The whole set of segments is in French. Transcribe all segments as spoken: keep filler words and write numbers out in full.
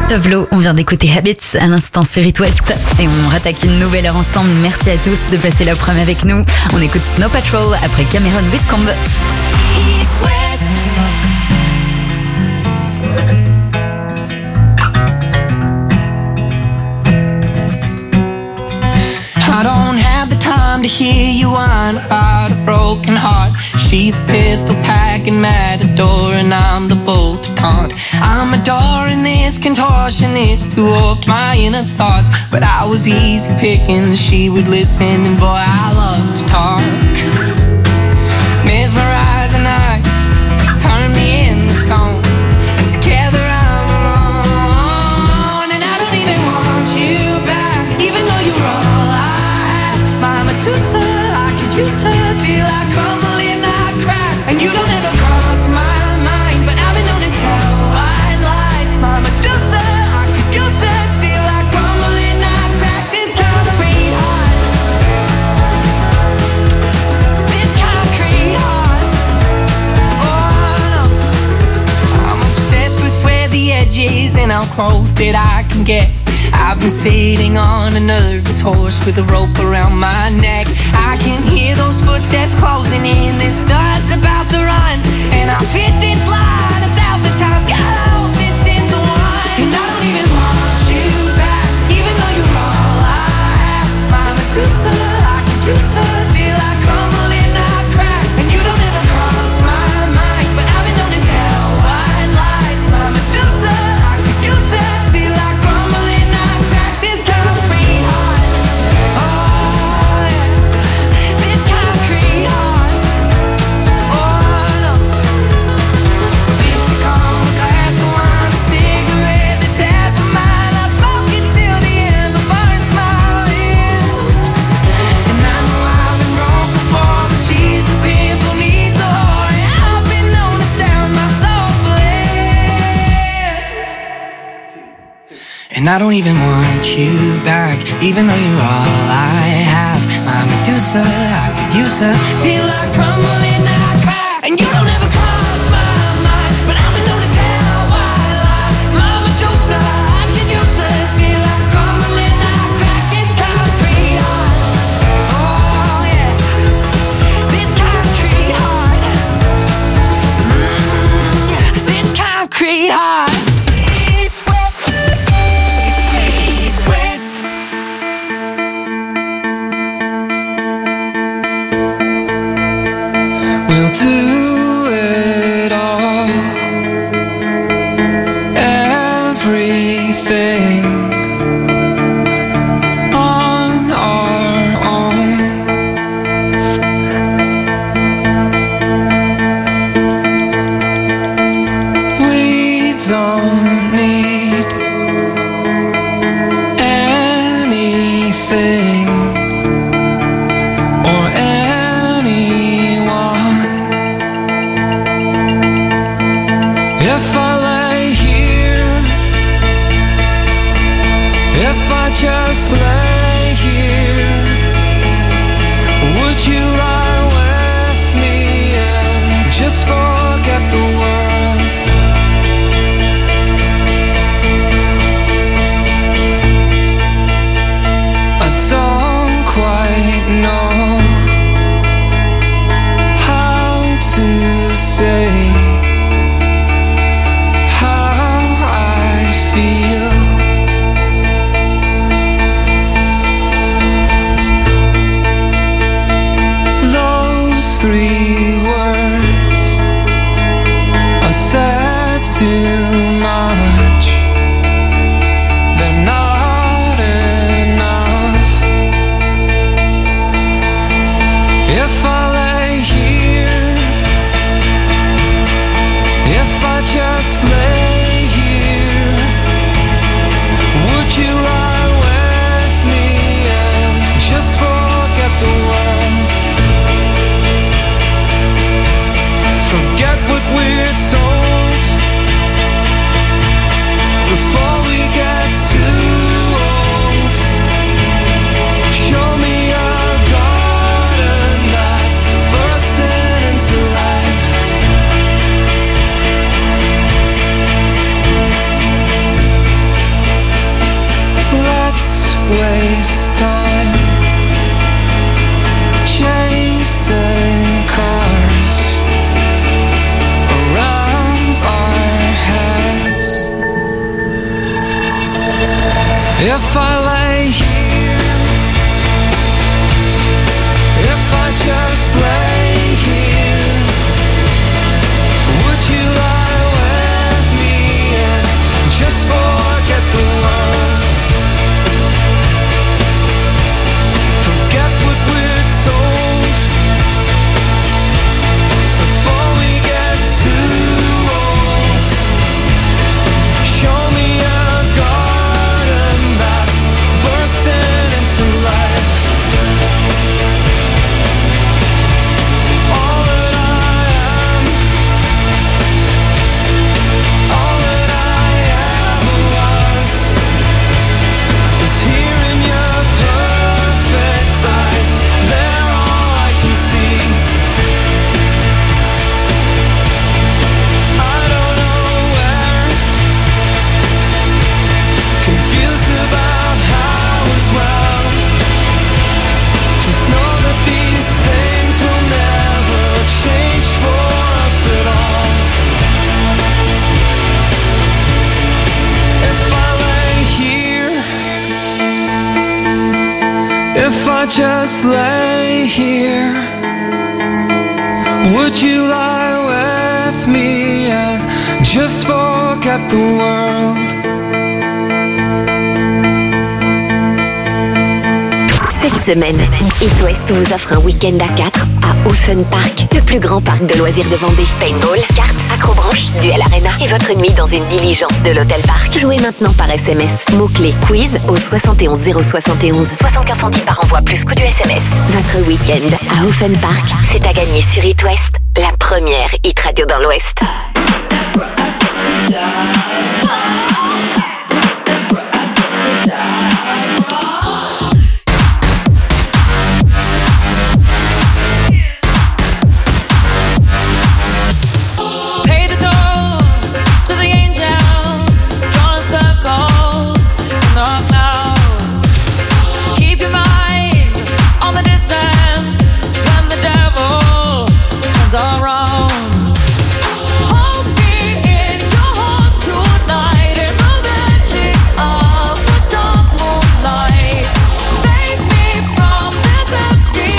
Tovlo, on vient d'écouter Habits à l'instant sur It West et on rattaque une nouvelle heure ensemble. Merci à tous de passer l'après-midi avec nous. On écoute Snow Patrol après Cameron Whitcomb. It West. I don't have the time to hear you whine about a broken heart. She's a pistol packing matador and I'm the bolt to taunt. I'm adoring this contortionist who warped my inner thoughts. But I was easy picking, she would listen and boy I love to talk. Mesmerizing eyes turn me into stone, and together I'm alone. And I don't even want you back, even though you're all I have. My Medusa, I could use her till I crumble and I crack. And you don't ever cross my mind, but I've been known to tell white lies. My Medusa, I could use her till I crumble and I crack. This concrete heart, this concrete heart. Oh no, I'm obsessed with where the edge is and how close that I can get. I've been sitting on a nervous horse with a rope around my neck. I can hear those footsteps closing in, this start's about to run. And I've hit this line a thousand times, God, I hope this is the one. And I don't even want you back, even though you're all I have. My Medusa, I could use her till I crumble and I crack. And you don't ever cross my mind, but I've been known to tell white lies. My Medusa, I could use her till I crumble and I crack. This concrete heart, oh yeah, this concrete heart, oh no. Lipstick on the glass of wine, a cigarette that's half of mine. I smoke it till the ember burns my lips. And I know I've been broke before, but she's the pimple needs a whore. And I've been known to sound my soul flips. And I don't even want you back, even though you're all I have. My Medusa, I could use her till I crumble and I crack. And you don't ever cross my mind, but I've been known to tell white lies. My Medusa, I could use her till I crumble and I crack. This concrete heart, oh yeah, this concrete heart, mm, yeah, this concrete heart. It's West, it's West. We'll do it all, everything on our own. We don't need anything or anyone. If I lay here, if I just lay here, would you lie with me and just forget the world? I don't quite know how to say how I feel. If I lay here, if I just lay here, would you lie with me and just forget the world? Forget what we're told before we get too old. Show me a garden that's bursting into life. All that I am, all that I ever was, is here in your perfect eyes. They're all I can see. I don't know where, confused about how as well. Just know that these things will never change for us at all. If I lay here, if I just lay here, would you lie with me and just forget the world? Cette semaine, It West vous offre un week-end à quatre à Ocean Park, le plus grand parc de loisirs de Vendée. Paintball, cartes, acrobranche, duel arena et votre nuit dans une diligence de l'Hôtel Parc. Jouez maintenant par S M S. Mots-clés quiz au soixante et onze zéro soixante et onze. soixante-quinze centimes par envoi plus coût du S M S. Votre week-end à Ocean Park, c'est à gagner sur It West, la première hit radio dans l'Ouest. Pay the toll to the angels, drawing circles in the clouds. Keep your mind on the distance when the devil turns around. Hold me in your heart tonight in the magic of the dark moonlight. Save me from this empty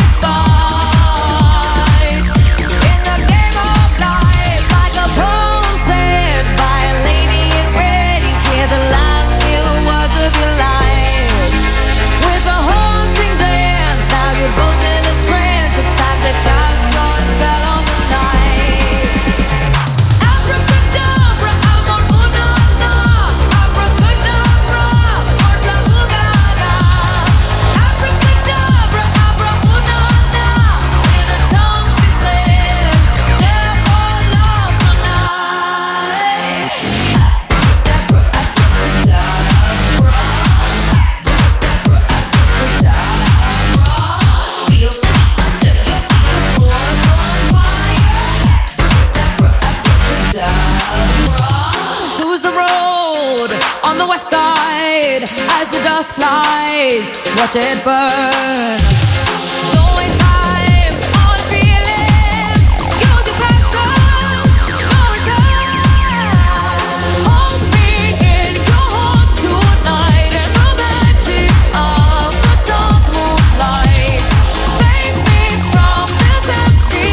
fight. In the game of life, like a poem said by a lady in red, you hear the last few words of your life. With a haunting dance, now you're both in a trance. It's time to cast your spell on the night. Abracadabra, amor, una, na. Abracadabra, otra, ugaga. Abracadabra, abra, una, na. In a tongue she said, devil love tonight. Abracadabra, abracadabra. Abracadabra, abracadabra. Feel it under your feet, the floor's on fire. Abracadabra, abracadabra. Choose the road on the west side as the dust flies. Watch it burn. Don't waste time on feeling. Use your passion. No return. Hold me in your heart tonight in the magic of the dark moonlight. Save me from this empty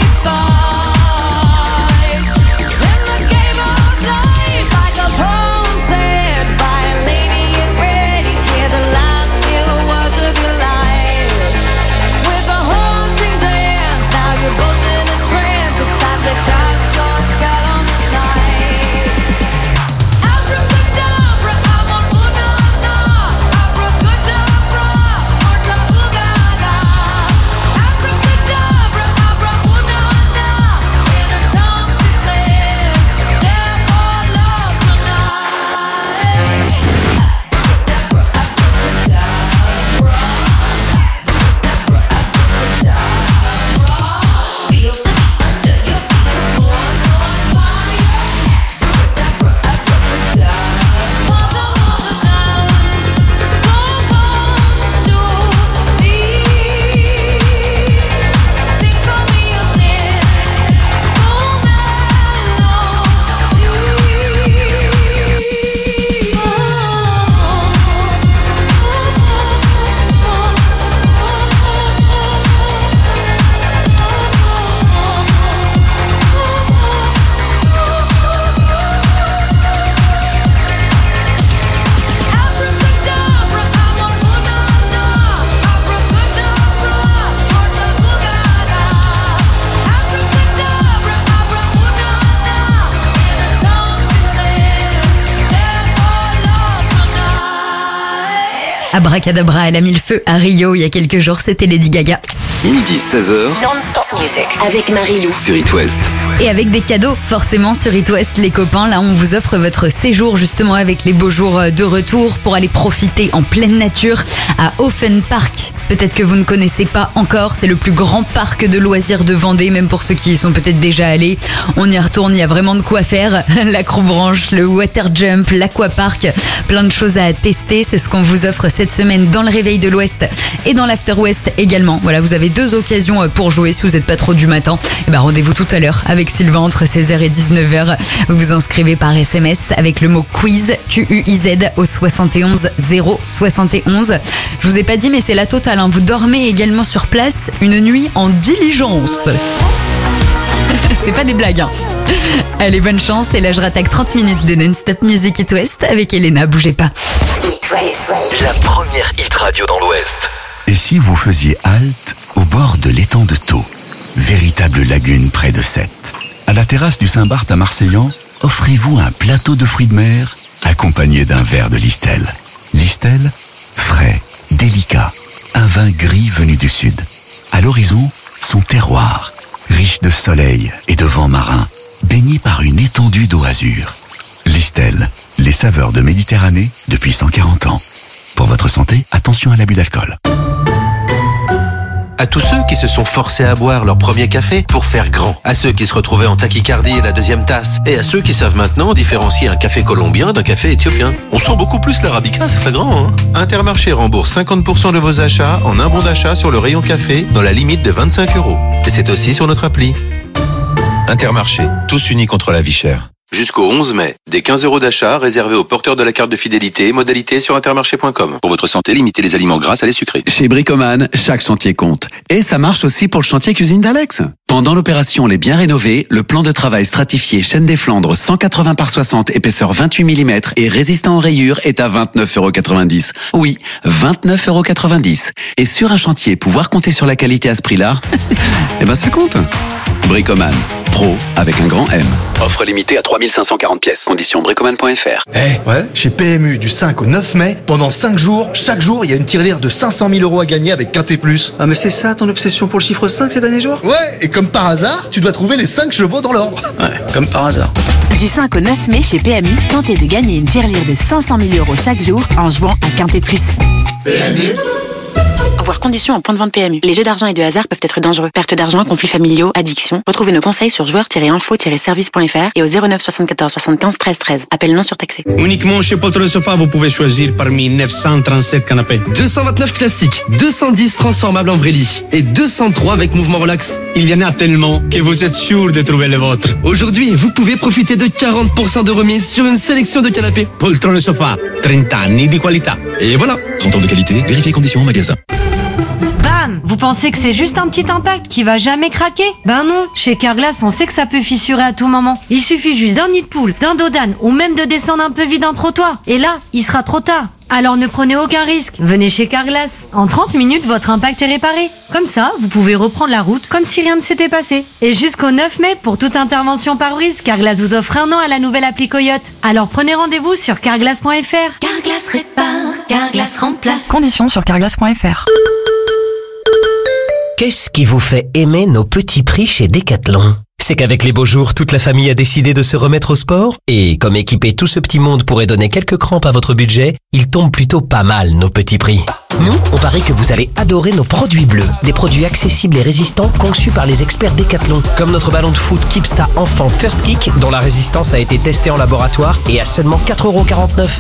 fight. In the game of life, like a poem said by a lady in red, you hear the last few words of your life. With a Abracadabra, elle a mis le feu à Rio il y a quelques jours, c'était Lady Gaga. Midi seize heures. Non-stop music. Avec Marie-Lou. Sur It West. Et avec des cadeaux, forcément, sur It West, les copains, là, on vous offre votre séjour, justement, avec les beaux jours de retour pour aller profiter en pleine nature à Offen Park. Peut-être que vous ne connaissez pas encore, c'est le plus grand parc de loisirs de Vendée, même pour ceux qui y sont peut-être déjà allés. On y retourne, il y a vraiment de quoi faire. L'acrobranche, le water jump, l'aquapark, plein de choses à tester. C'est ce qu'on vous offre cette semaine dans le Réveil de l'Ouest et dans l'After West également. Voilà, vous avez deux occasions pour jouer si vous n'êtes pas trop du matin. Et ben, rendez-vous tout à l'heure avec Sylvain entre seize heures et dix-neuf heures. Vous vous inscrivez par S M S avec le mot quiz, Q U I Z, au soixante et onze zéro soixante et onze. Je vous ai pas dit, mais c'est la totale. Vous dormez également sur place une nuit en diligence. C'est pas des blagues, hein. Allez, bonne chance. Et là, je rattaque trente minutes de non-stop music It West avec Elena. Bougez pas. La première hit radio dans l'Ouest. Et si vous faisiez halte au bord de l'étang de Thau, véritable lagune près de Sète, à la terrasse du Saint-Barth à Marseillan, offrez-vous un plateau de fruits de mer accompagné d'un verre de Listel. Listel, frais, délicat, un vin gris venu du sud. À l'horizon, son terroir, riche de soleil et de vent marin, baigné par une étendue d'eau azur. Listel, les saveurs de Méditerranée depuis cent quarante ans. Pour votre santé, attention à l'abus d'alcool. À tous ceux qui se sont forcés à boire leur premier café pour faire grand. À ceux qui se retrouvaient en tachycardie à la deuxième tasse. Et à ceux qui savent maintenant différencier un café colombien d'un café éthiopien. On sent beaucoup plus l'arabica, c'est flagrant, hein. Intermarché rembourse cinquante pour cent de vos achats en un bon d'achat sur le rayon café dans la limite de vingt-cinq euros. Et c'est aussi sur notre appli. Intermarché, tous unis contre la vie chère. Jusqu'au onze mai, des quinze euros d'achat réservés aux porteurs de la carte de fidélité, modalité sur intermarché point com. Pour votre santé, limitez les aliments gras à les sucrés. Chez Bricoman, chaque chantier compte. Et ça marche aussi pour le chantier cuisine d'Alex. Pendant l'opération Les Biens Rénovés, le plan de travail stratifié Chêne des Flandres cent quatre-vingts par soixante, épaisseur vingt-huit millimètres et résistant aux rayures est à vingt-neuf euros quatre-vingt-dix. Oui, vingt-neuf euros quatre-vingt-dix. Et sur un chantier, pouvoir compter sur la qualité à ce prix-là, eh ben ça compte. Bricoman. Pro avec un grand M. Offre limitée à trois mille cinq cent quarante pièces. Conditions bricoman point f r. Eh, hey, ouais. Chez P M U, du cinq au neuf mai, pendant cinq jours, chaque jour, il y a une tirelire de cinq cent mille euros à gagner avec Quintet Plus. Ah, mais c'est ça ton obsession pour le chiffre cinq ces derniers jours? Ouais, et comme par hasard, tu dois trouver les cinq chevaux dans l'ordre. Ouais, comme par hasard. Du cinq au neuf mai chez P M U, tentez de gagner une tirelire de cinq cent mille euros chaque jour en jouant à Quintet Plus. P M U. Voir conditions en point de vente P M U. Les jeux d'argent et de hasard peuvent être dangereux. Perte d'argent, conflits familiaux, addiction. Retrouvez nos conseils sur joueurs tiret info tiret service point f r et au zéro neuf soixante-quatorze soixante-quinze treize treize. Appel non surtaxé. Uniquement chez Poltron Sofa, vous pouvez choisir parmi neuf cent trente-sept canapés. deux cent vingt-neuf classiques, deux cent dix transformables en vrai lit et deux cent trois avec mouvement relax. Il y en a tellement que vous êtes sûr de trouver le vôtre. Aujourd'hui, vous pouvez profiter de quarante pour cent de remise sur une sélection de canapés. Poltron Sofa, trente anni di qualità. Et voilà, trente ans de qualité, vérifiez conditions en magasin. Bam! Vous pensez que c'est juste un petit impact qui va jamais craquer? Ben non, chez Carglass, on sait que ça peut fissurer à tout moment. Il suffit juste d'un nid de poule, d'un dos d'âne ou même de descendre un peu vite un trottoir. Et là, il sera trop tard. Alors ne prenez aucun risque, venez chez Carglass. En trente minutes, votre impact est réparé. Comme ça, vous pouvez reprendre la route comme si rien ne s'était passé. Et jusqu'au neuf mai, pour toute intervention pare-brise, Carglass vous offre un an à la nouvelle appli Coyote. Alors prenez rendez-vous sur carglass point f r. Carglass répare, Carglass remplace. Conditions sur carglass point f r. Qu'est-ce qui vous fait aimer nos petits prix chez Decathlon ? C'est qu'avec les beaux jours, toute la famille a décidé de se remettre au sport et comme équiper tout ce petit monde pourrait donner quelques crampes à votre budget, ils tombent plutôt pas mal nos petits prix. Nous, on parie que vous allez adorer nos produits bleus, des produits accessibles et résistants conçus par les experts Decathlon, comme notre ballon de foot Kipsta Enfant First Kick dont la résistance a été testée en laboratoire et à seulement quatre euros quarante-neuf.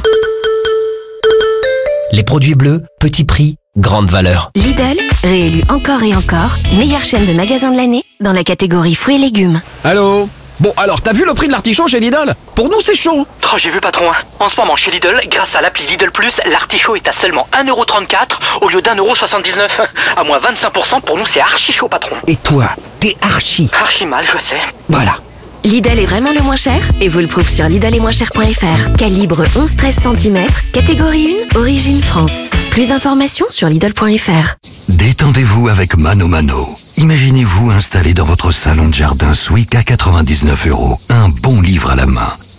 Les produits bleus, petit prix, grande valeur. Lidl, réélu encore et encore, meilleure chaîne de magasins de l'année dans la catégorie fruits et légumes. Allô ? Bon, alors, t'as vu le prix de l'artichaut chez Lidl ? Pour nous, c'est chaud. Oh, j'ai vu, patron. En ce moment, chez Lidl, grâce à l'appli Lidl Plus, l'artichaut est à seulement un euro trente-quatre au lieu d'un euro soixante-dix-neuf. À moins vingt-cinq pour cent, pour nous, c'est archi chaud, patron. Et toi, t'es archi. Archi mal, je sais. Voilà. Lidl est vraiment le moins cher et vous le prouve sur lidl est moins cher point f r. Calibre onze treize centimètres, catégorie un, origine France. Plus d'informations sur lidl point f r. Détendez-vous avec Mano Mano. Imaginez-vous installé dans votre salon de jardin Swick à quatre-vingt-dix-neuf euros. Un bon livre à la main.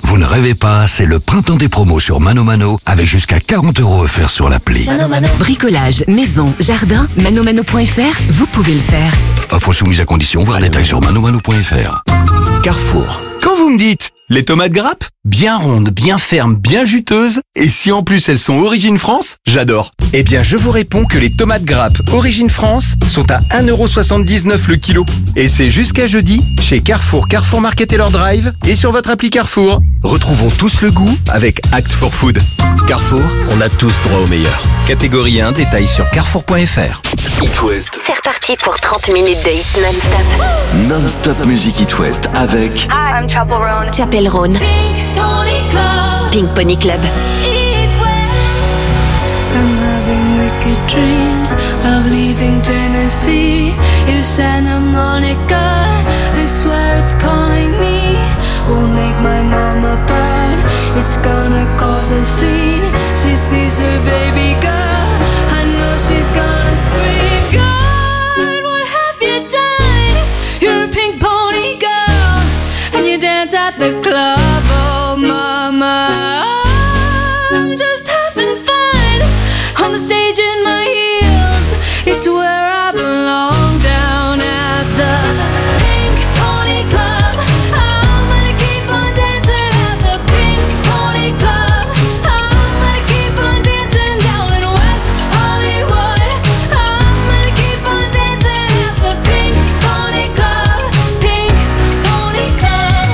Vous ne rêvez pas, c'est le printemps des promos sur Mano Mano avec jusqu'à quarante euros offerts sur l'appli. Mano Mano. Bricolage, maison, jardin, manomano point f r, vous pouvez le faire. Offre soumise à condition, voir détails sur manomano point f r. Carrefour. Quand vous me dites les tomates grappes, bien rondes, bien fermes, bien juteuses, et si en plus elles sont Origine France, j'adore. Eh bien je vous réponds que les tomates grappes Origine France sont à un euro soixante-dix-neuf le kilo. Et c'est jusqu'à jeudi chez Carrefour, Carrefour Market et leur drive et sur votre appli Carrefour. Retrouvons tous le goût avec Act for Food. Carrefour, on a tous droit au meilleur. Catégorie un, détails sur carrefour point f r. It West. C'est reparti pour trente minutes de hit non-stop. Non-stop musique It West avec Hi, I'm Chapel Roan. Chapel Roan. Pink Pony Club. Pink Pony Club. It West. I'm having wicked dreams of leaving Tennessee. If Santa Monica, I swear it's calling me. Won't make my mama proud. It's gonna cause a scene. She sees her baby girl. I know she's gonna scream. God, what have you done? You're a pink pony girl, and you dance at the club. Oh, mama, I'm just having fun on the stage in my heels. It's where I belong, down at the Pink Pony Club. I'm gonna keep on dancing at the Pink Pony Club. I'm gonna keep on dancing down in West Hollywood. I'm gonna keep on dancing at the Pink Pony Club. Pink Pony Club.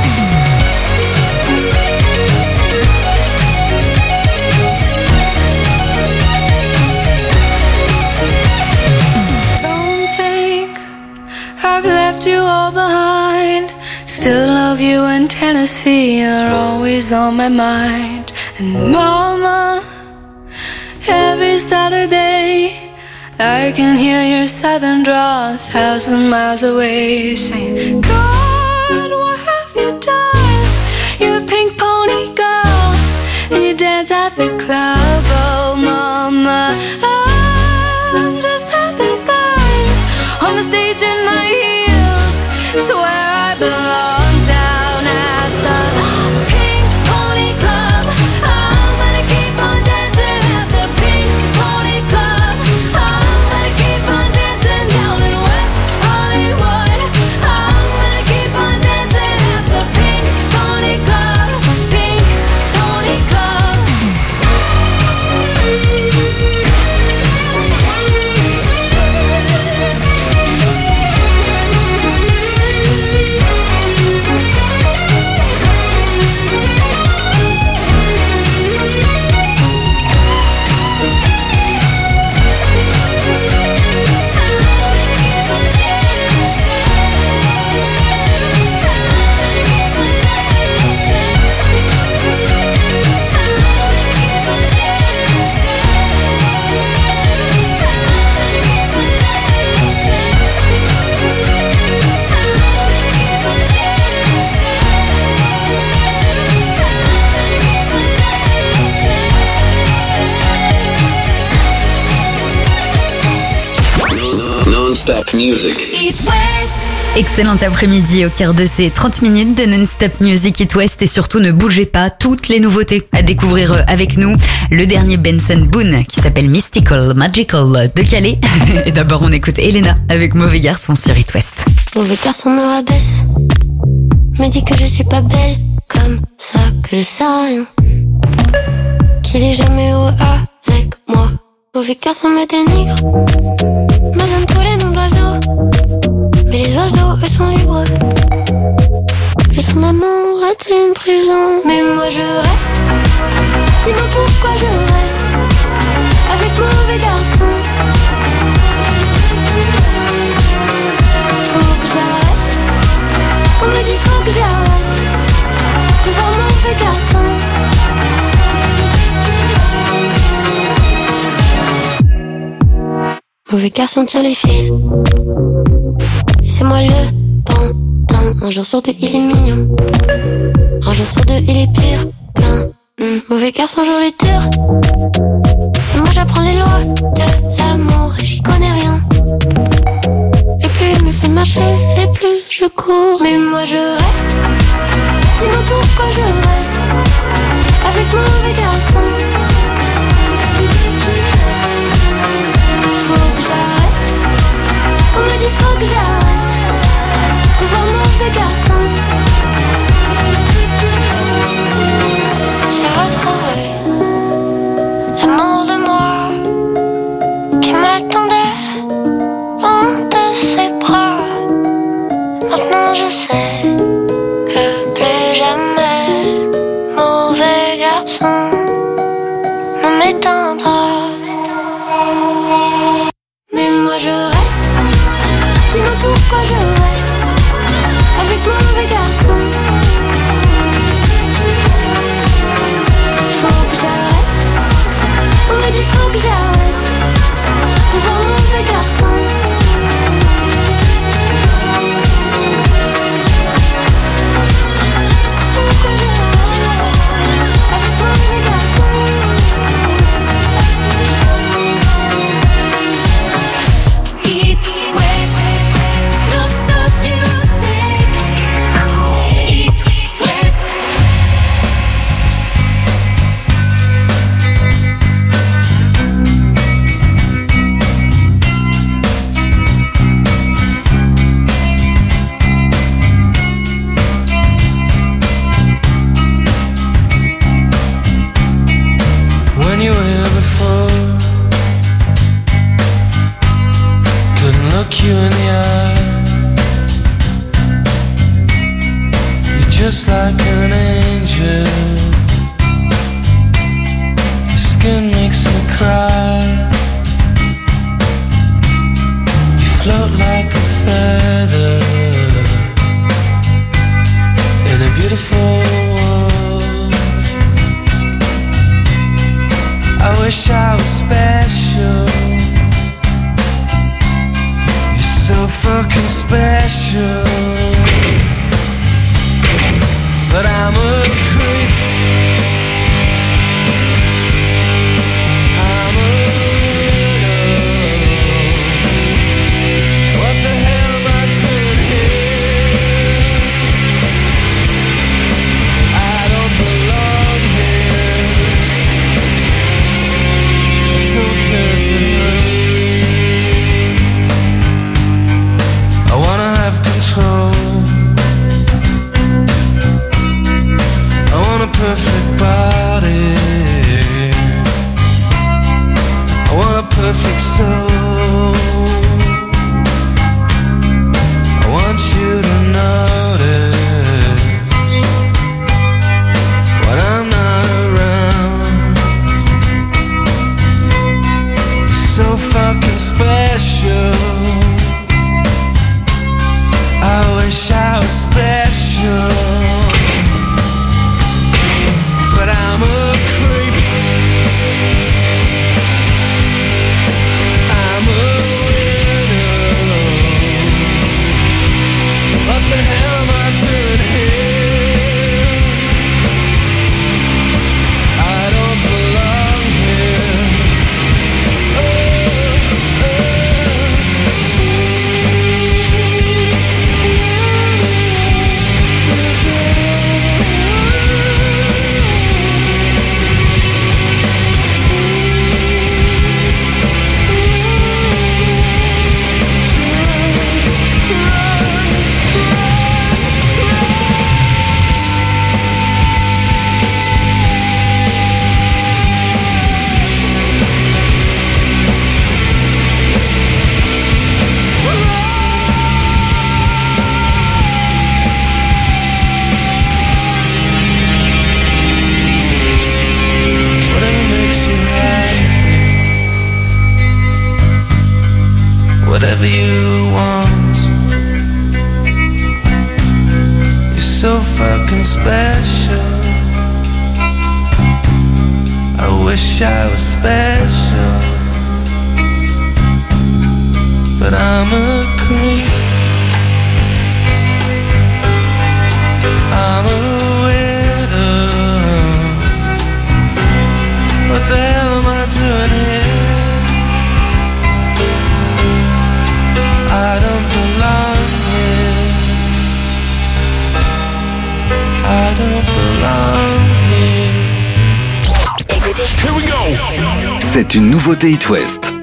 Don't think I've left you all behind. Still love you in Tennessee. You're always on my mind. And mama, every Saturday I can hear your southern drawl a thousand miles away, saying, God, what have you done? You're a pink pony girl, and you dance at the club. Oh, mama, I'm just having fun on the stage in my heels. It's where I belong, down at the Pink Pony Club. I'm gonna keep on dancing at the Pink Pony Club. I'm gonna keep on dancing down in West Hollywood. I'm gonna keep on dancing at the Pink Pony Club. Pink Pony Club. Non-stop music. It West. Excellent après-midi au cœur de ces trente minutes de Non-Stop Music It West et surtout ne bougez pas, toutes les nouveautés à découvrir avec nous. Le dernier Benson Boone qui s'appelle Mystical Magical de Calais. Et d'abord on écoute Elena avec Mauvais Garçon sur It West. Mauvais garçon me rabaisse, me dit que je suis pas belle, comme ça que je sais rien, qu'il est jamais heureux avec moi. Mauvais garçon me dénigre, me donne tous les noms d'oiseaux, mais les oiseaux eux sont libres. Le son d'amour est une prison, mais moi je reste. Dis-moi pourquoi je reste avec mauvais garçon. Faut que j'arrête, on me dit faut que j'arrête de voir mauvais garçon. Mauvais garçon tire les fils, et c'est moi le pantin. Un jour sur deux il est mignon, un jour sur deux il est pire qu'un mmh. Mauvais garçon joue les tours, et moi j'apprends les lois de l'amour et j'y connais rien. Et plus il me fait marcher, et plus je cours. Mais moi je reste, dis-moi pourquoi je reste mauvais garçon. Faut que j'arrête. On me dit faut que j'arrête de voir mauvais garçon. J'ai retrouvé l'amour de moi qui m'attendait loin de ses bras. Maintenant je sais que plus jamais mauvais garçon ne m'éteindra. Mais moi je reste, dis-moi pourquoi je reste avec mauvais garçon. Faut que j'arrête, on me dit faut que j'arrête de voir mauvais garçon. Eat West, don't stop music. Eat West. When you were here before, couldn't look you in the eye. You're just like an angel. Your skin makes me cry. You float like a feather in a beautiful world. I wish I was special. You're so fucking special. But I'm a creep. I'm a weirdo. What the hell am I doing here? I don't belong here. Don't care if it hurts. I wanna have control. I want a perfect body. I want a perfect soul. I want you to notice when I'm not around. You're so fucking special. I wish I was special. But I'm a creep. I'm a weirdo. What the hell am I doing here? I don't belong here. Oh, whatever makes you happy, whatever you want. You're so fucking special. I wish I was special. But I'm a creep. I'm a weirdo. What the hell am I doing here? I don't belong here. I don't belong here. C'est une nouveauté It West.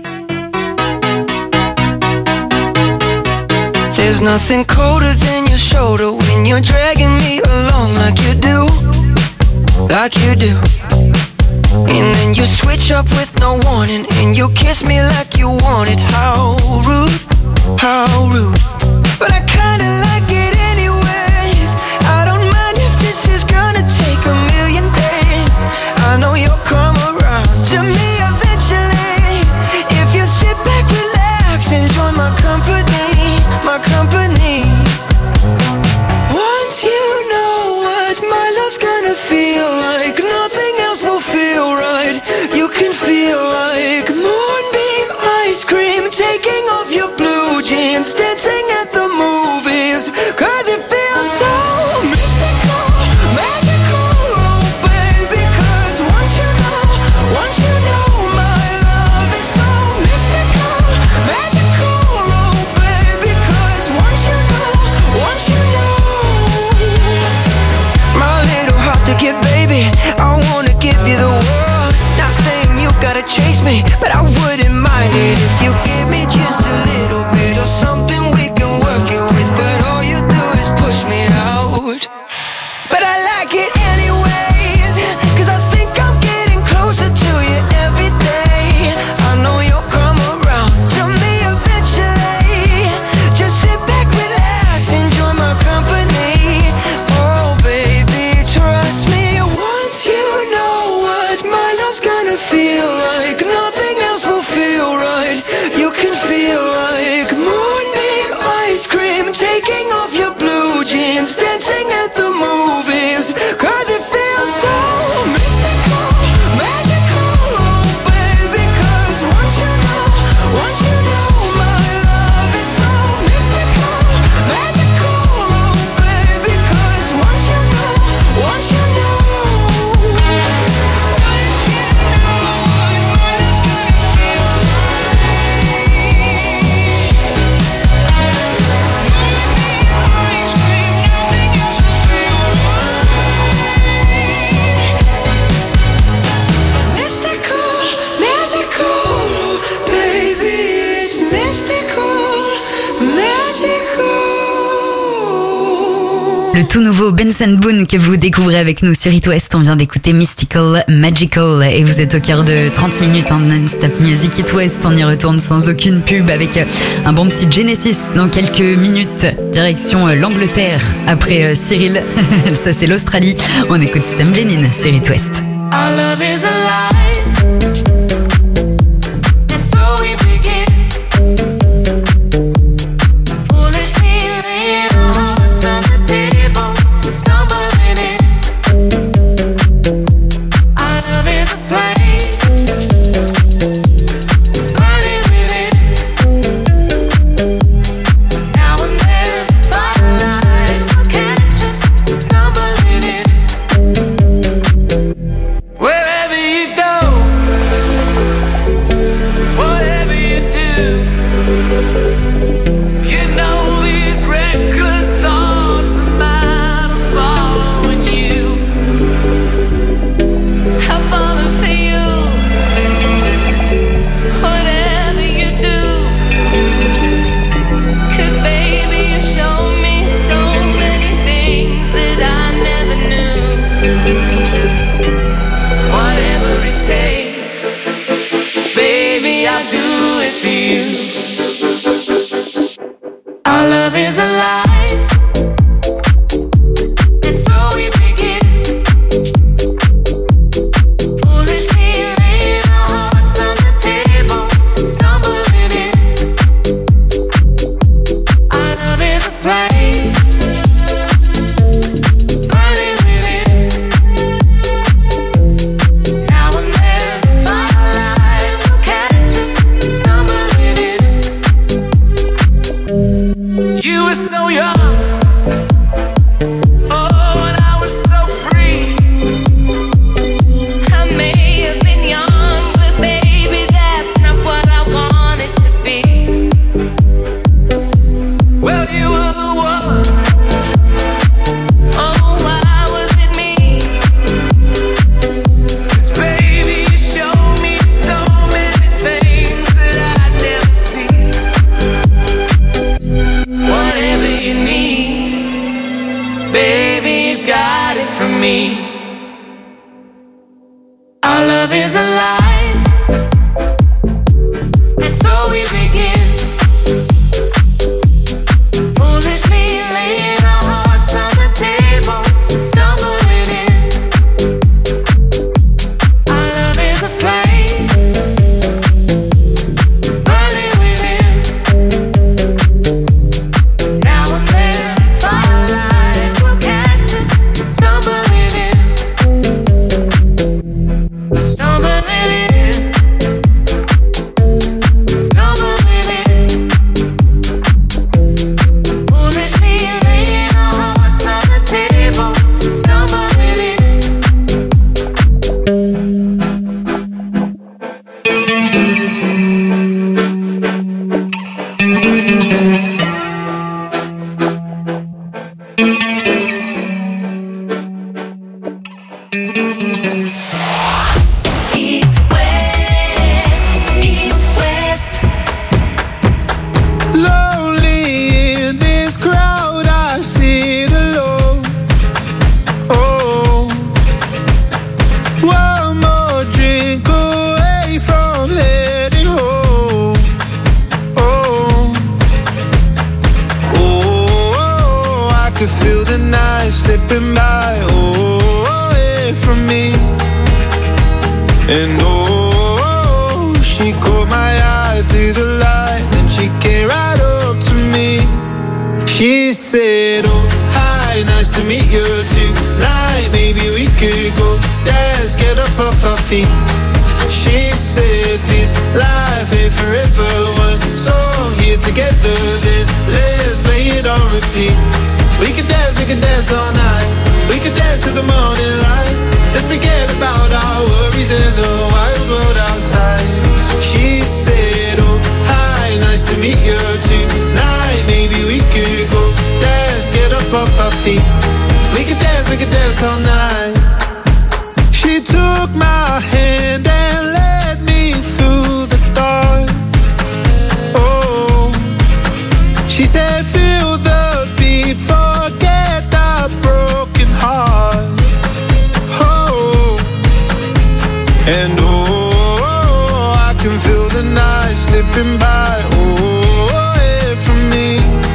There's nothing colder than your shoulder when you're dragging me along like you do, like you do. And then you switch up with no warning and you kiss me like you want it. How rude, how rude. But I kinda like it anyways. I don't mind if this is gonna take a million days. I know you'll come around to me eventually. If you sit back, relax, enjoy my company, my company. Once you know what my love's gonna feel like, nothing else will feel right. You can feel like moonbeam ice cream, taking off your blue jeans, dancing at the movies, cause it feels so mystical, magical, oh baby. Cause once you know, once you know my love is so mystical, magical, oh baby. Cause once you know, once you know, my little heart to get, baby, I wanna give you the world. Not saying you gotta chase me, but I wouldn't mind it if you give me just a little bit of something we can work it with. But all you do is push me out. But I like it anyways, cause I think I'm getting closer to you every day. I know you'll come around to me eventually. Just sit back, relax, enjoy my company. Oh baby, trust me. Once you know what my love's gonna feel like, nothing else will feel right. You can feel like moonbeam ice cream, taking off your blue jeans, dancing at the movies, cause it feels so mystical, magical, oh baby. Cause once you know, once you know my love is so mystical, magical, oh baby. Cause once you know, once you know. Le tout nouveau Benson Boone que vous découvrez avec nous sur It West. On vient d'écouter Mystical Magical et vous êtes au cœur de trente minutes en non-stop music It West. On y retourne sans aucune pub avec un bon petit Genesis dans quelques minutes. Direction l'Angleterre après Cyril. Ça c'est l'Australie. On écoute Stem Lenin sur It West. Our love is alive. And so we begin. Foolishly laying our hearts on the table, stumbling in. Our love is a flame, burning within. Now and then, firelight will catch us, stumbling in. Wherever you go, whatever you do, you know these reckless thoughts of mine are following you. I'm falling for you. Whatever you do, 'cause baby you show me so many things that I never knew. Whatever it takes, baby, I'll do it for you. Our love is alive. And so we begin. Foolishly laying our hearts on the table, stumbling in. Our love is a flame, burning within. Now and then, firelight will catch us, stumbling in. You were so young, And oh, she caught my eye through the light, and she came right up to me. She said, oh, hi, nice to meet you tonight. Maybe we could go dance, get up off our feet. She said, this life ain't forever. One song here together, then let's play it on repeat. We could dance, we could dance all night. We could dance to the morning light. Let's forget about our worries in the wild world outside. She said, oh, hi, nice to meet you tonight. Maybe we could go dance, get up off our feet. We could dance, we could dance all night. She took my hand and led me through the dark. Oh, she said, feel the beat, forget the broken heart. Oh, and oh, I can feel the night slipping by. Oh, away from me.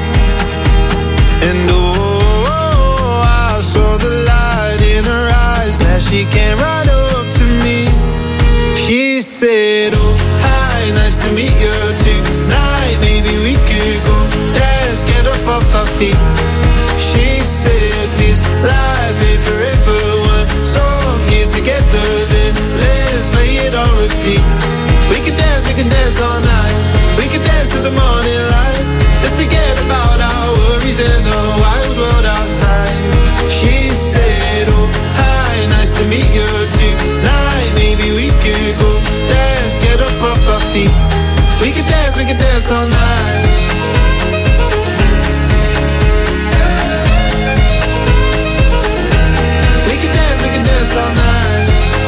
And oh, I saw the light in her eyes. Glad she came right up to me. She said, oh, hi, nice to meet you tonight. Maybe we could go dance, get up off our feet. She said, this life ain't forever. One song here together, then let's play it on repeat. We can dance, we can dance all night. We can dance to the morning light. Let's forget about our worries in the wild world outside. She said, oh, hi, nice to meet you tonight. Maybe we could go dance, get up off our feet. We can dance, we can dance all night. We can dance, we can dance all night.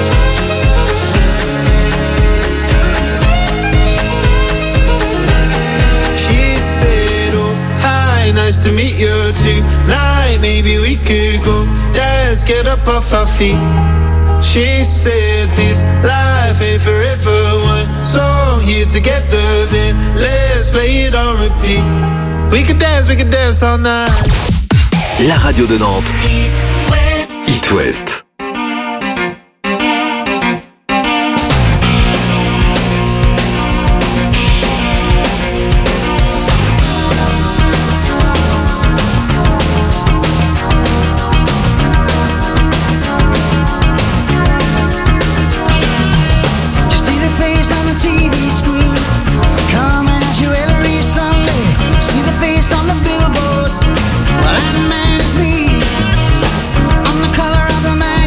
She said, oh, hi, nice to meet you tonight. Maybe we could go dance, get up off our feet. She said, this life ain't forever. One song here together, then let's play it on repeat. We can dance, we can dance all night. La radio de Nantes. It West. On the cover of the magazine.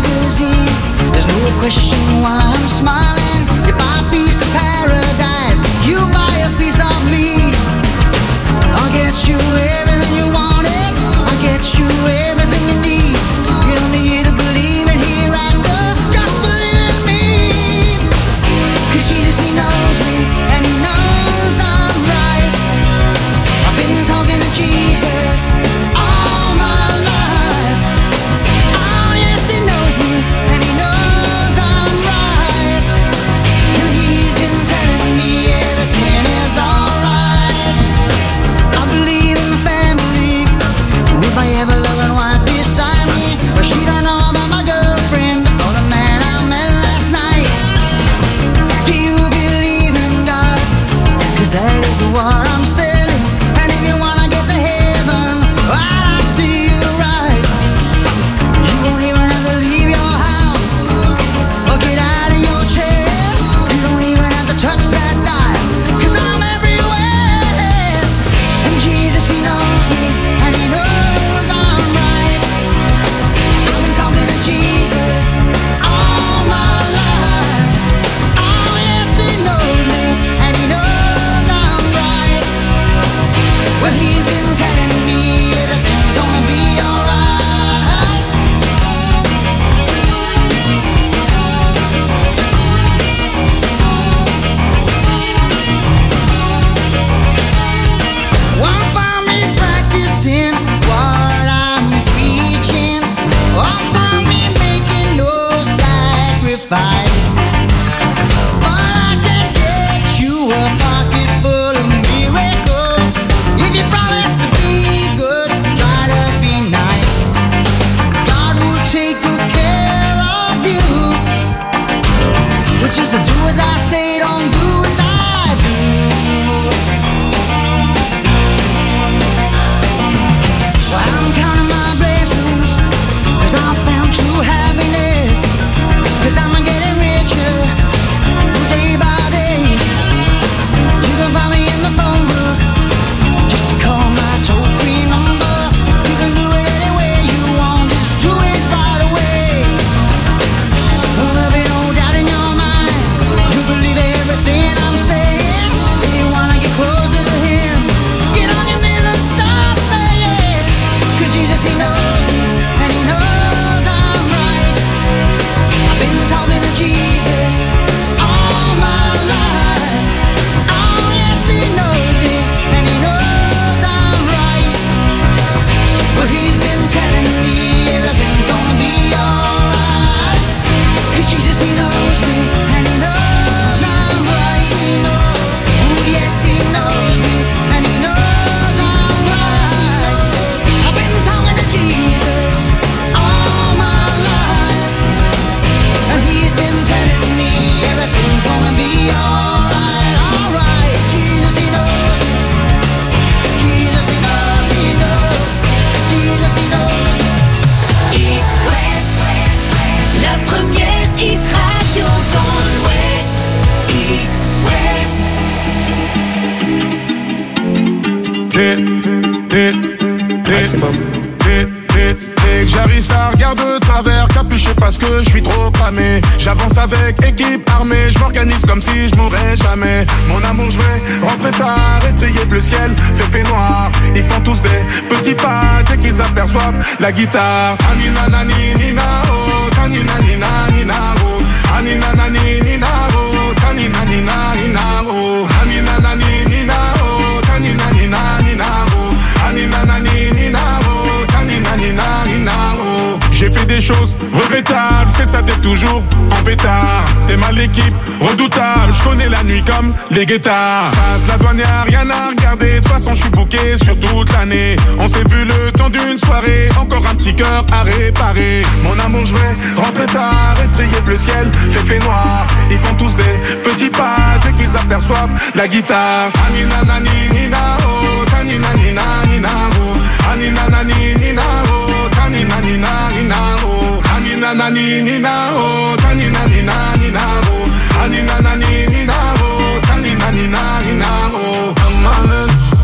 hit, hit, hit, hit. Dès que j'arrive ça regarde de travers, capuché parce que je suis trop cramé. J'avance avec équipe armée, je m'organise comme si je mourrais jamais. Mon amour je vais rentrer tard, étrier bleu ciel, fait noir. Ils font tous des petits pas dès qu'ils aperçoivent la guitare. Anina nani nina oh, tanina nina nina oh. Anina nani nina oh, tanina nina nina oh. Anina nani nina oh, tanina nina nina oh. Anina nani nina oh, tanina nina nina oh. J'ai fait des choses regrettables, c'est ça t'es toujours en pétard. T'es mal l'équipe, redoutable, je connais la nuit comme les guettards. Passe la douane, y'a rien à regarder, de toute façon je suis booké sur toute l'année. On s'est vu le temps d'une soirée, encore un petit cœur à réparer. Mon amour je vais rentrer tard, étrier bleu ciel, fait noir. Ils font tous des petits pas dès qu'ils aperçoivent la guitare. Anina nani nina oh, tanina nina nina oh. Anina nani nina oh, tanina nina nina oh. Anina nani nina oh, tanina nina nina oh. Anina nani nina oh, tanina nina nina oh. Amale,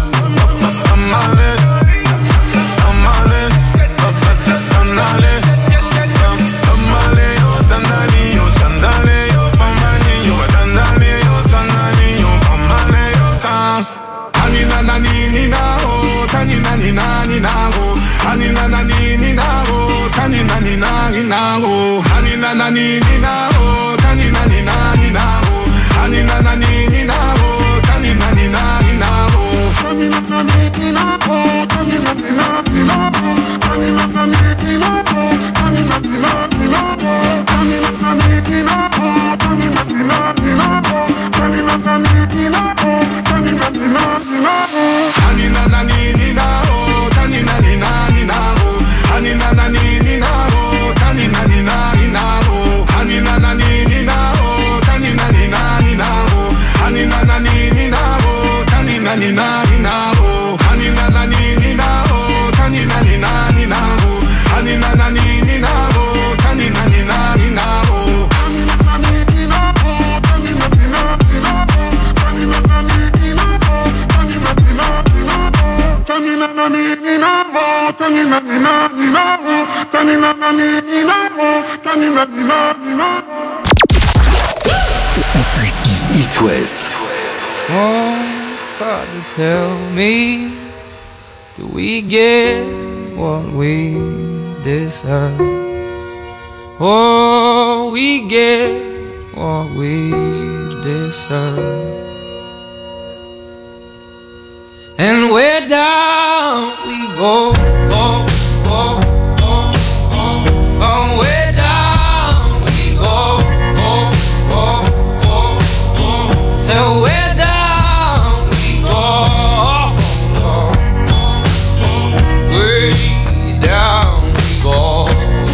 amale, amale, amale, amale, yo tanani yo sandale yo famani yo tanani yo tanani yo amale yo tan. Anina nani nina oh, tanina nina nina oh. Anina nani nina oh, tanina nina nina oh. Anina nani nina oh, tanina nina nina oh. Anina nani nina oh, tanina nina nina oh. Tanina nani nina oh, tanina nina nina oh. Tanina nani nina oh, tanina nina nina oh. Tanina nani nina oh, tanina nina nina oh. Tanina nani nina oh, tanina nina nina oh. Anina nani nina oh, tanina nina nina oh. Anina nani nina oh, tanina nina nina oh. Anina nani nina oh, tanina nina nina oh. Anina nani nina oh, tanina nina nina oh. Anina nani nina oh, tanina nina nina oh. Anina nani nina oh, tanina nina nina oh. Anina nani nina oh, tanina nina nina oh. Anina nani nina oh, tanina nina nina oh. Tanina nani nina oh, tanina nina nina oh. Tanina nani nina oh, tanina nina nina oh. It West. Oh, God, tell me, do we get what we deserve? Oh, we get what we deserve. And where down we go, go, go, go, go. Oh, where down we go, go, go, go, go. So where down we go, go, go, go. Way down we go.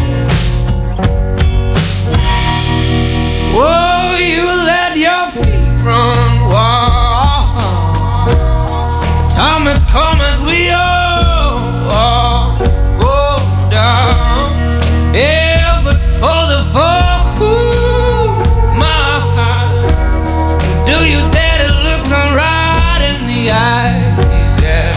Oh, you let your feet run wild. Time has come as we all, all go down. Yeah, but for the fall, ooh, my heart, do you dare to look me right in the eyes? Yeah.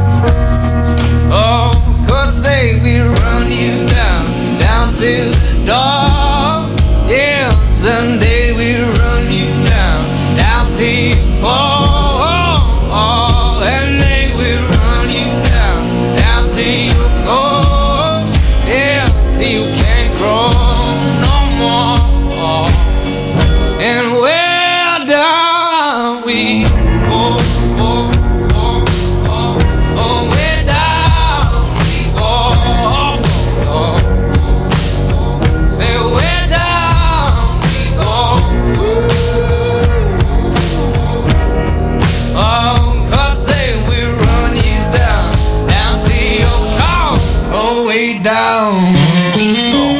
Oh, 'cause they will run you down, down to the dark. Yeah, someday we'll run you down, down till you fall. And they will run you down, down till you go. Yeah, till you can't grow no more. And where down we go, go, go, go. Oh, where down we go, go, go. Say where down we go. Oh, 'cause they will run you down, down to your car. Oh, way down we go.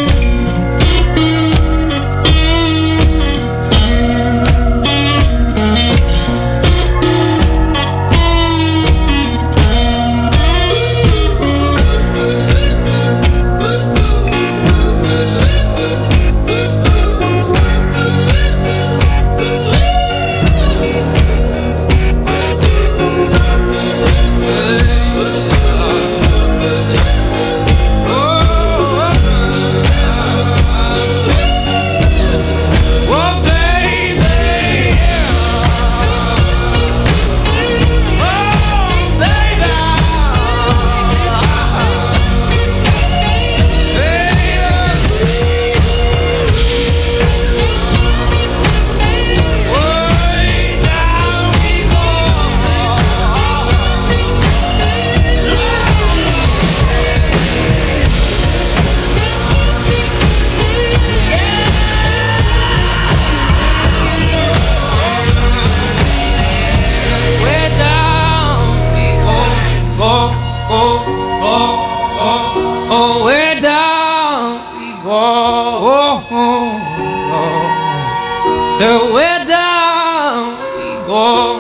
Oh,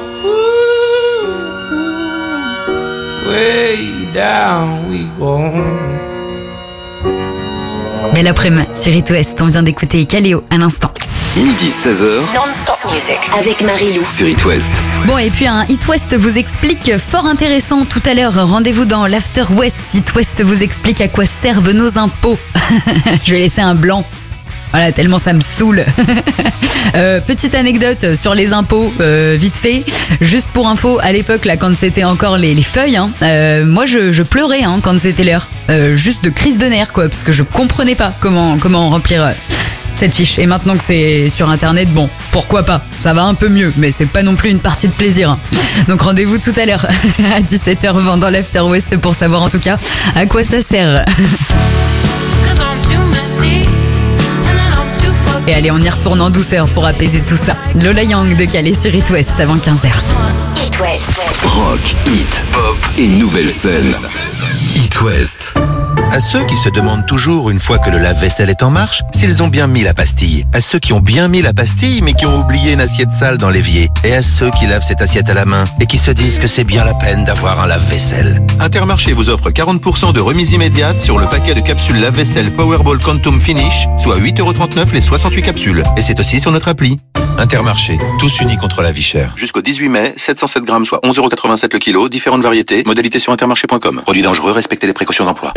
ooh, way down we go. Belle après-midi sur It West, on vient d'écouter Caléo à l'instant. Midi seize heures. Non-stop music avec Marie-Lou sur It West. Bon, et puis un It West vous explique fort intéressant tout à l'heure. Rendez-vous dans l'After West. It West vous explique à quoi servent nos impôts. Je vais laisser un blanc. Voilà, tellement ça me saoule. euh, petite anecdote sur les impôts, euh, vite fait. Juste pour info, à l'époque, là, quand c'était encore les, les feuilles, hein, euh, moi je, je pleurais hein, quand c'était l'heure. Euh, juste de crise de nerfs, quoi, parce que je comprenais pas comment, comment remplir euh, cette fiche. Et maintenant que c'est sur internet, bon, pourquoi pas. Ça va un peu mieux, mais c'est pas non plus une partie de plaisir. Hein. Donc rendez-vous tout à l'heure à dix-sept heures vingt dans l'After West pour savoir en tout cas à quoi ça sert. Et allez, on y retourne en douceur pour apaiser tout ça. Lola Young de Calais sur It West avant quinze heures. It West. Rock, hit, pop et nouvelle scène. It West. À ceux qui se demandent toujours, une fois que le lave-vaisselle est en marche, s'ils ont bien mis la pastille. À ceux qui ont bien mis la pastille, mais qui ont oublié une assiette sale dans l'évier. Et à ceux qui lavent cette assiette à la main et qui se disent que c'est bien la peine d'avoir un lave-vaisselle. Intermarché vous offre quarante pour cent de remise immédiate sur le paquet de capsules lave-vaisselle Powerball Quantum Finish, soit huit euros trente-neuf les soixante-huit capsules. Et c'est aussi sur notre appli. Intermarché, tous unis contre la vie chère. Jusqu'au dix-huit mai, sept cent sept grammes, soit onze euros quatre-vingt-sept le kilo, différentes variétés, modalités sur intermarché point com. Produit dangereux, respectez les précautions d'emploi.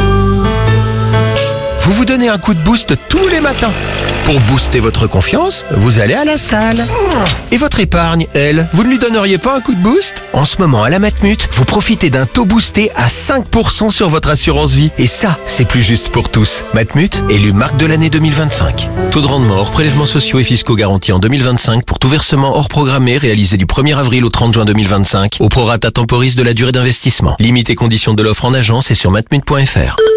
Vous vous donnez un coup de boost tous les matins. Pour booster votre confiance, vous allez à la salle. Et votre épargne, elle, vous ne lui donneriez pas un coup de boost? En ce moment, à la Matmut, vous profitez d'un taux boosté à cinq pour cent sur votre assurance vie. Et ça, c'est plus juste pour tous. Matmut, élu marque de l'année deux mille vingt-cinq. Taux de rendement hors prélèvements sociaux et fiscaux garantis en deux mille vingt-cinq pour tout versement hors programmé réalisé du premier avril au trente juin deux mille vingt-cinq au prorata temporis de la durée d'investissement. Limite et conditions de l'offre en agence et sur matmut point f r.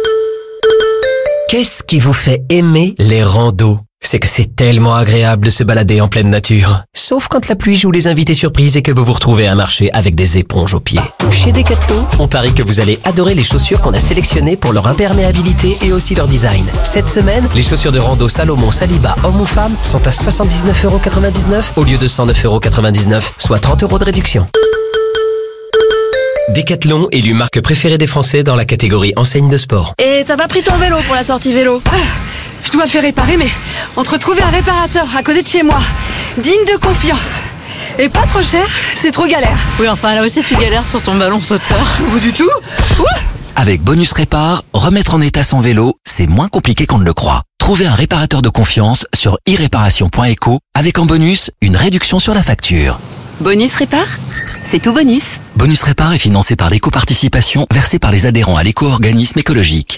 Qu'est-ce qui vous fait aimer les randos? C'est que c'est tellement agréable de se balader en pleine nature. Sauf quand la pluie joue les invités surprises et que vous vous retrouvez à marcher avec des éponges aux pieds. Chez Decathlon, on parie que vous allez adorer les chaussures qu'on a sélectionnées pour leur imperméabilité et aussi leur design. Cette semaine, les chaussures de rando Salomon Saliba homme ou femme sont à soixante-dix-neuf euros quatre-vingt-dix-neuf au lieu de cent neuf euros quatre-vingt-dix-neuf, soit trente euros de réduction. Decathlon, élu marque préférée des Français dans la catégorie enseigne de sport. Et t'as pas pris ton vélo pour la sortie vélo? Ah, je dois le faire réparer, mais entre trouver un réparateur à côté de chez moi, digne de confiance, et pas trop cher, c'est trop galère. Oui, enfin là aussi tu galères sur ton ballon sauteur. Ou du tout. Ouh. Avec Bonus Répar, remettre en état son vélo, c'est moins compliqué qu'on ne le croit. Trouvez un réparateur de confiance sur i réparation point eco avec en bonus une réduction sur la facture. Bonus Répar, c'est tout bonus. Bonus Répar est financé par l'éco-participation versée par les adhérents à l'éco-organisme écologique.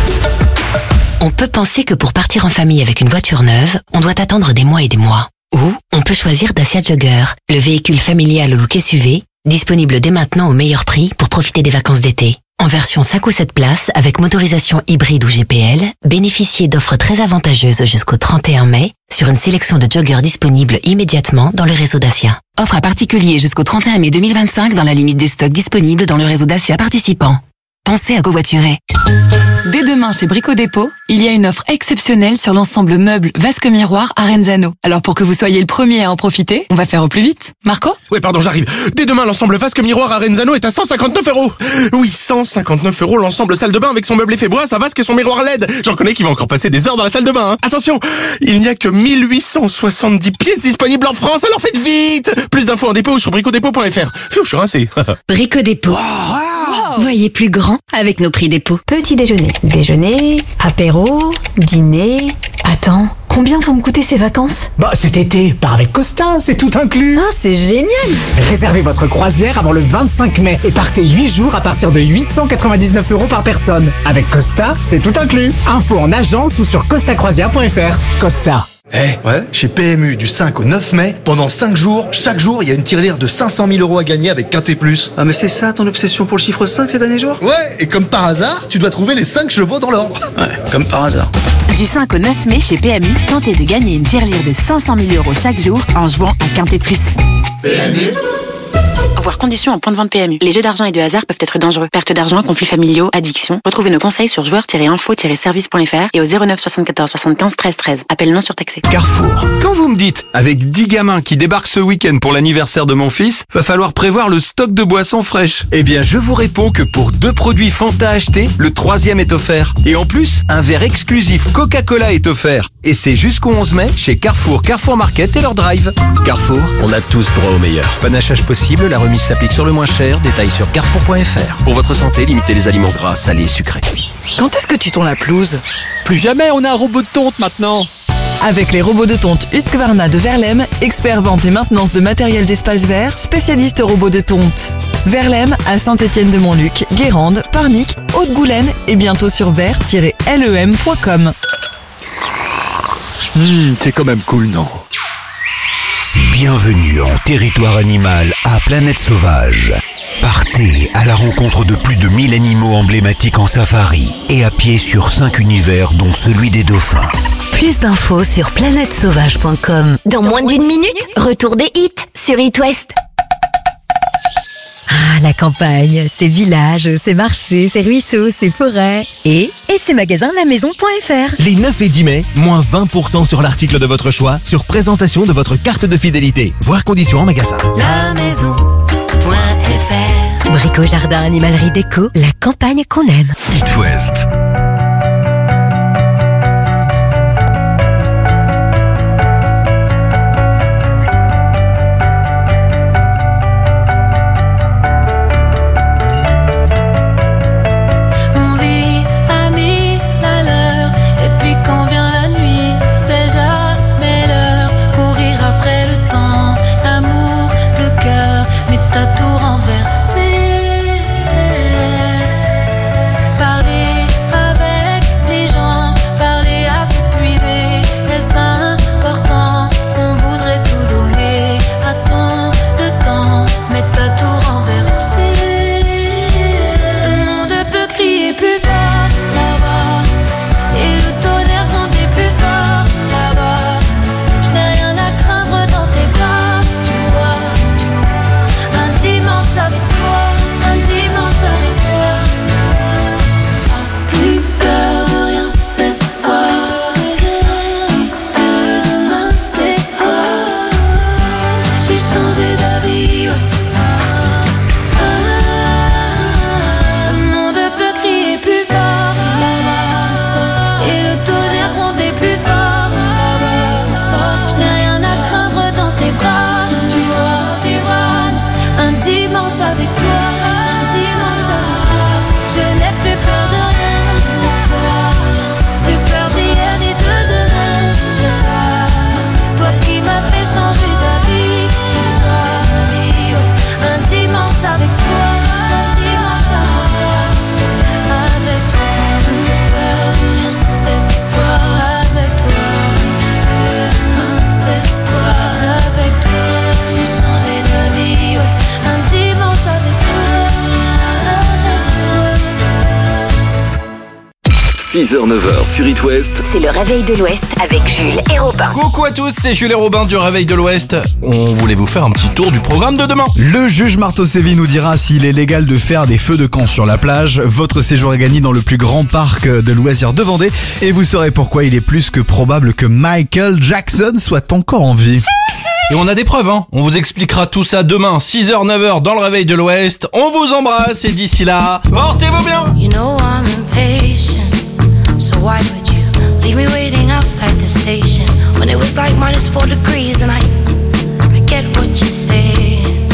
On peut penser que pour partir en famille avec une voiture neuve, on doit attendre des mois et des mois. Ou on peut choisir Dacia Jogger, le véhicule familial au look S U V, disponible dès maintenant au meilleur prix pour profiter des vacances d'été. En version cinq ou sept places, avec motorisation hybride ou G P L, bénéficiez d'offres très avantageuses jusqu'au trente et un mai sur une sélection de joggers disponibles immédiatement dans le réseau Dacia. Offre à particulier jusqu'au trente et un mai deux mille vingt-cinq dans la limite des stocks disponibles dans le réseau Dacia participant. Pensez à covoiturer. Dès demain chez Brico Dépôt, il y a une offre exceptionnelle sur l'ensemble meuble vasque miroir Arenzano. Alors pour que vous soyez le premier à en profiter, on va faire au plus vite. Marco? Oui, pardon, j'arrive. Dès demain, l'ensemble vasque miroir Arenzano est à cent cinquante-neuf euros. Oui, cent cinquante-neuf euros l'ensemble salle de bain avec son meuble effet bois, sa vasque et son miroir L E D. J'en connais qui vont encore passer des heures dans la salle de bain. Hein. Attention, il n'y a que mille huit cent soixante-dix pièces disponibles en France, alors faites vite. Plus d'infos en dépôt sur brico dépôt point f r. Pfiou, je suis rincé. Brico Dépôt. Wow. Voyez plus grand avec nos prix dépôt. Petit déjeuner, déjeuner, apéro, dîner. Attends, combien vont me coûter ces vacances? Bah cet été, part avec Costa, c'est tout inclus. Ah, c'est génial. Réservez votre croisière avant le vingt-cinq mai et partez huit jours à partir de huit cent quatre-vingt-dix-neuf euros par personne. Avec Costa, c'est tout inclus. Info en agence ou sur costa croisière point f r. Costa. Eh, hey, ouais. Chez P M U du cinq au neuf mai, pendant cinq jours, chaque jour, il y a une tirelire de cinq cent mille euros à gagner avec Quintet Plus. Ah mais c'est ça ton obsession pour le chiffre cinq ces derniers jours? Ouais, et comme par hasard, tu dois trouver les cinq chevaux dans l'ordre. Ouais, comme par hasard. Du cinq au neuf mai chez P M U, tentez de gagner une tirelire de cinq cent mille euros chaque jour en jouant à Quintet Plus. P M U. Voir conditions conditions en point de vente P M U. Les jeux d'argent et de hasard peuvent être dangereux. Perte d'argent, conflits familiaux, addiction. Retrouvez nos conseils sur joueurs tiret info tiret service point f r et au zéro neuf soixante-quatorze soixante-quinze treize treize. Appel non surtaxé. Carrefour. Quand vous me dites, avec dix gamins qui débarquent ce week-end pour l'anniversaire de mon fils, va falloir prévoir le stock de boissons fraîches. Eh bien, je vous réponds que pour deux produits Fanta achetés, le troisième est offert. Et en plus, un verre exclusif Coca-Cola est offert. Et c'est jusqu'au onze mai chez Carrefour, Carrefour Market et leur drive. Carrefour, on a tous droit au meilleur. Panachage possible, la remise s'applique sur le moins cher. Détails sur carrefour point f r. Pour votre santé, limitez les aliments gras, salés et sucrés. Quand est-ce que tu tonds la pelouse? Plus jamais, on a un robot de tonte maintenant. Avec les robots de tonte Husqvarna de Verlem, expert vente et maintenance de matériel d'espace vert, spécialiste robots de tonte. Verlem à Saint-Étienne-de-Montluc, Guérande, Parnic, Haute-Goulaine et bientôt sur vert tiret lem point com. Mmh, c'est quand même cool, non? Bienvenue en territoire animal à Planète Sauvage. Partez à la rencontre de plus de mille animaux emblématiques en safari et à pied sur cinq univers dont celui des dauphins. Plus d'infos sur planète sauvage point com. Dans moins d'une minute, retour des hits sur It West. Ah, la campagne, ses villages, ses marchés, ses ruisseaux, ses forêts et, et ses magasins la maison point f r. Les neuf et dix mai, moins vingt pour cent sur l'article de votre choix sur présentation de votre carte de fidélité. Voir conditions en magasin. La maison point f r. Brico Jardin Animalerie Déco, la campagne qu'on aime. It West. six heures neuf heures sur It West. C'est le réveil de l'Ouest avec Jules et Robin. Coucou à tous, c'est Jules et Robin du réveil de l'Ouest. On voulait vous faire un petit tour du programme de demain. Le juge Marteau Séville nous dira s'il est légal de faire des feux de camp sur la plage. Votre séjour est gagné dans le plus grand parc de loisirs de Vendée. Et vous saurez pourquoi il est plus que probable que Michael Jackson soit encore en vie. Et on a des preuves, hein. On vous expliquera tout ça demain, six heures neuf heures dans le réveil de l'Ouest. On vous embrasse et d'ici là, portez-vous bien. You know I'm impatient, so why would you leave me waiting outside the station when it was like minus four degrees and I, I get what you're saying.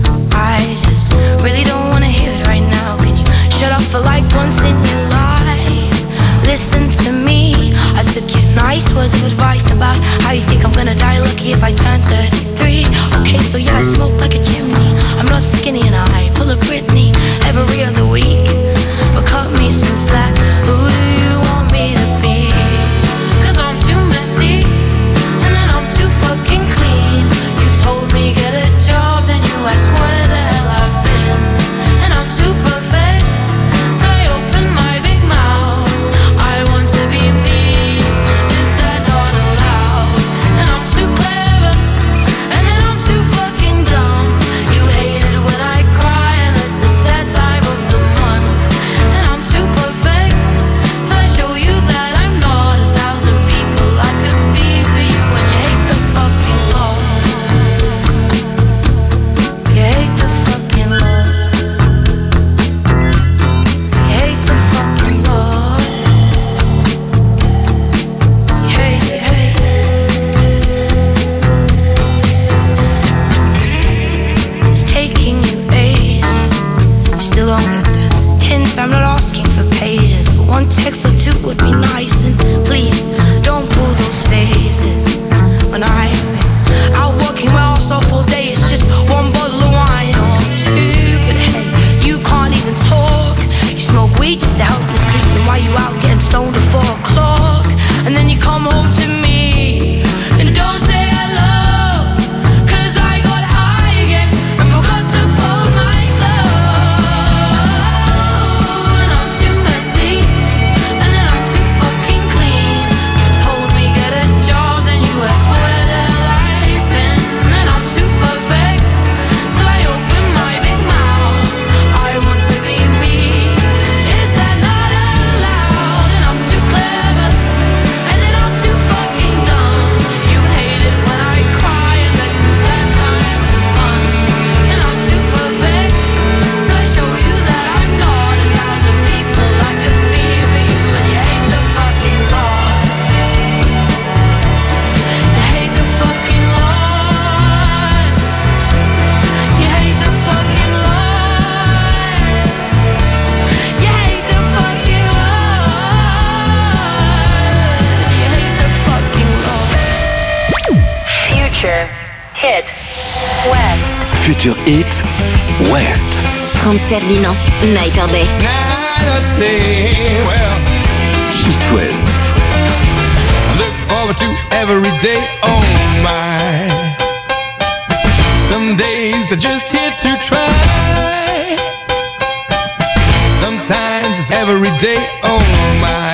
I just really don't wanna hear it right now. Can you shut up for like once in your life? Listen to me, I took your nice words of advice about how you think I'm gonna die lucky if I turn thirty-three. Okay, so yeah, I smoke like a chimney. I'm not skinny and I pull a Britney every other week. But cut me some slack, who do you want me to be? Cause I'm too messy, and then I'm too fucking clean. You told me get a job, Futur Hit West. Franz Ferdinand, Night or Day. Night or day, well, Hit West. look forward to every day, oh my. Some days are just here to try. Sometimes it's every day, oh my.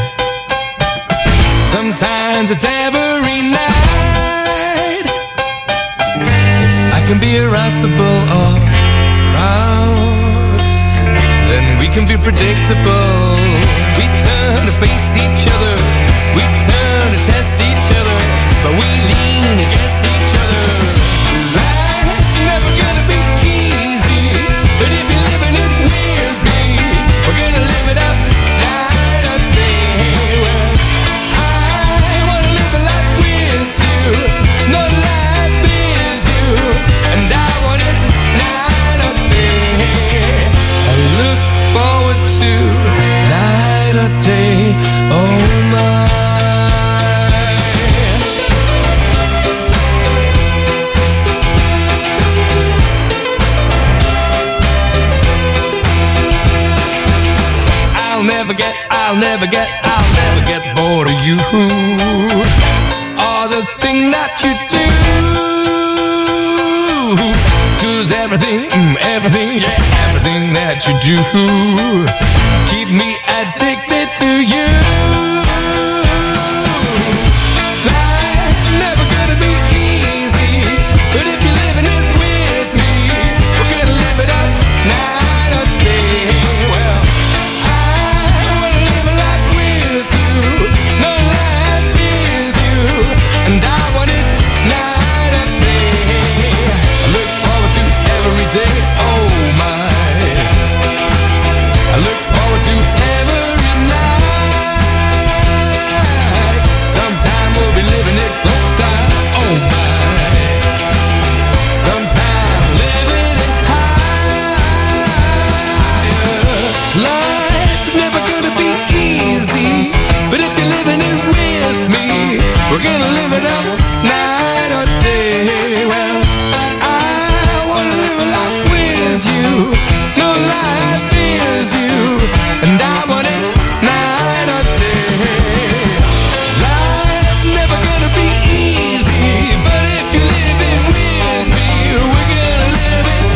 Sometimes it's every night. If I can be irascible or proud, then we can be predictable. We turn to face each other, we turn to test each other, but we lean against each other. Life's never gonna be easy, but if you're living it with me, we're gonna live it up night or day. Well, I wanna live a life with you, no life is you, and I want it night or day. I look forward to night or day, oh my. I'll never get, I'll never get, I'll never get bored of you, or the thing that you do. 'Cause everything, mm, everything, yeah, everything that you do keep me addicted